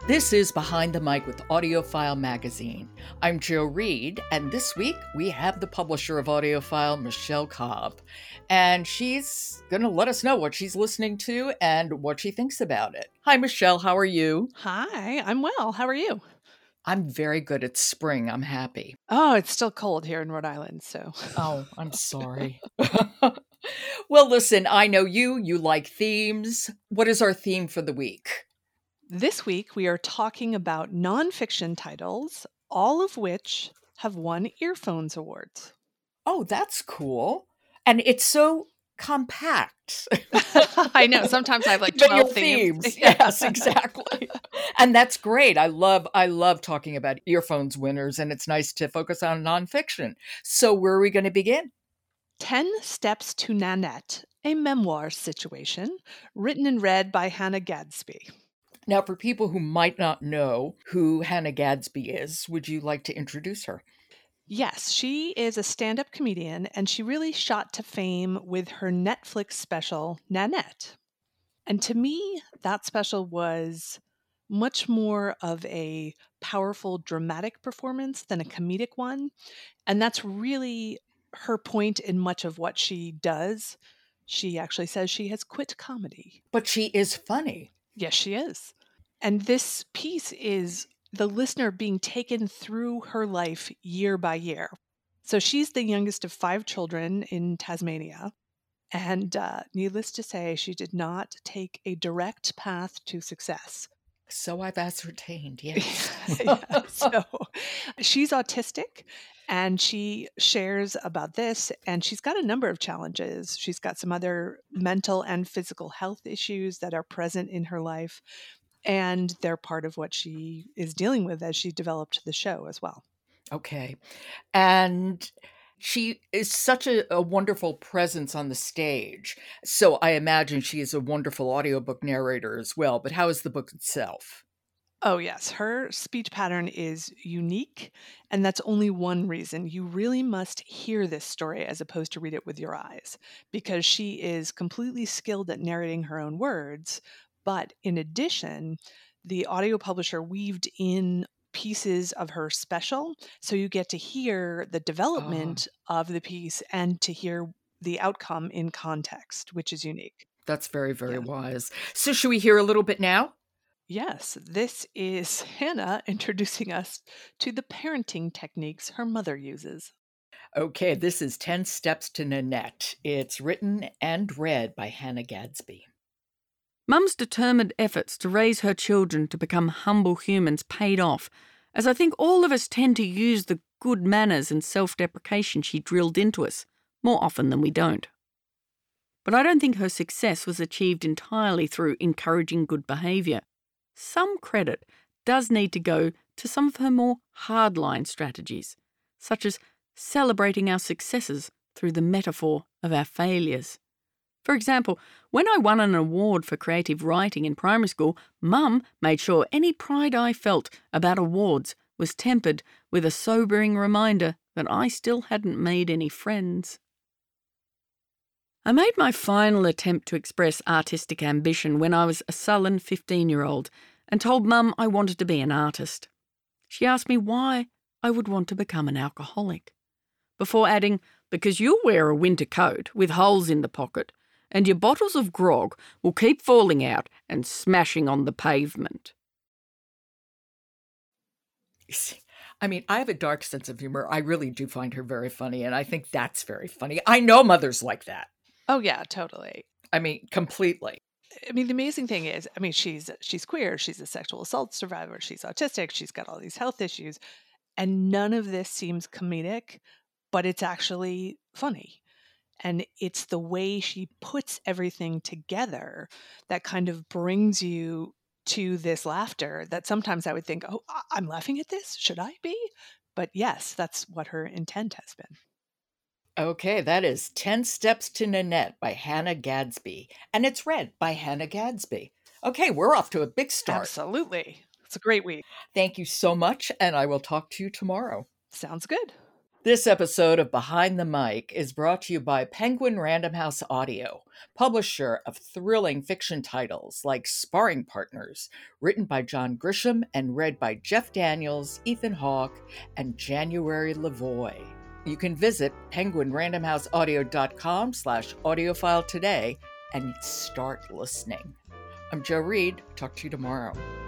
This is Behind the Mic with AudioFile Magazine. I'm Joe Reed, and this week we have the publisher of AudioFile, Michelle Cobb. And she's going to let us know what she's listening to and what she thinks about it. Hi, Michelle. How are you? Hi, I'm well. How are you? I'm very good. It's spring. I'm happy. Oh, it's still cold here in Rhode Island, so. Oh, I'm sorry. Well, listen, I know you like themes. What is our theme for the week? This week we are talking about nonfiction titles, all of which have won Earphones Awards. Oh, that's cool. And it's so compact. I know. Sometimes I have like But 12 your themes. Yes, exactly. And that's great. I love talking about earphones winners, and it's nice to focus on nonfiction. So where are we going to begin? 10 Steps to Nanette, a memoir situation, written and read by Hannah Gadsby. Now, for people who might not know who Hannah Gadsby is, would you like to introduce her? Yes, she is a stand-up comedian, and she really shot to fame with her Netflix special, Nanette. And to me, that special was much more of a powerful dramatic performance than a comedic one. And that's really her point in much of what she does. She actually says she has quit comedy. But she is funny. Yes, she is. And this piece is the listener being taken through her life year by year. So she's the youngest of 5 children in Tasmania. And needless to say, she did not take a direct path to success. So I've ascertained, yes. Yeah, so she's autistic, and she shares about this, and she's got a number of challenges. She's got some other mental and physical health issues that are present in her life, and they're part of what she is dealing with as she developed the show as well. Okay. And she is such a wonderful presence on the stage. So I imagine she is a wonderful audiobook narrator as well. But how is the book itself? Oh, yes. Her speech pattern is unique, and that's only one reason. You really must hear this story as opposed to read it with your eyes, because she is completely skilled at narrating her own words. But in addition, the audio publisher weaved in pieces of her special, so you get to hear the Oh, development of the piece and to hear the outcome in context, which is unique. that's very, very Yeah. wise. So should we hear a little bit now? Yes, this is Hannah introducing us to the parenting techniques her mother uses. Okay, this is 10 Steps to Nanette. It's written and read by Hannah Gadsby. Mum's determined efforts to raise her children to become humble humans paid off, as I think all of us tend to use the good manners and self-deprecation she drilled into us, more often than we don't. But I don't think her success was achieved entirely through encouraging good behaviour. Some credit does need to go to some of her more hardline strategies, such as celebrating our successes through the metaphor of our failures. For example, when I won an award for creative writing in primary school, Mum made sure any pride I felt about awards was tempered with a sobering reminder that I still hadn't made any friends. I made my final attempt to express artistic ambition when I was a sullen 15-year-old and told Mum I wanted to be an artist. She asked me why I would want to become an alcoholic, before adding, because you'll wear a winter coat with holes in the pocket, and your bottles of grog will keep falling out and smashing on the pavement. I mean, I have a dark sense of humor. I really do find her very funny, and I think that's very funny. I know mothers like that. Oh yeah, totally. I mean, completely. I mean, the amazing thing is, I mean, she's queer, she's a sexual assault survivor, she's autistic, she's got all these health issues, and none of this seems comedic, but it's actually funny. And it's the way she puts everything together that kind of brings you to this laughter that sometimes I would think, oh, I'm laughing at this. Should I be? But yes, that's what her intent has been. Okay, that is 10 Steps to Nanette by Hannah Gadsby, and it's read by Hannah Gadsby. Okay, we're off to a big start. Absolutely. It's a great week. Thank you so much, and I will talk to you tomorrow. Sounds good. This episode of Behind the Mic is brought to you by Penguin Random House Audio, publisher of thrilling fiction titles like Sparring Partners, written by John Grisham and read by Jeff Daniels, Ethan Hawke, and January Lavoie. You can visit penguinrandomhouseaudio.com/audiophile today and start listening. I'm Jo Reed. Talk to you tomorrow.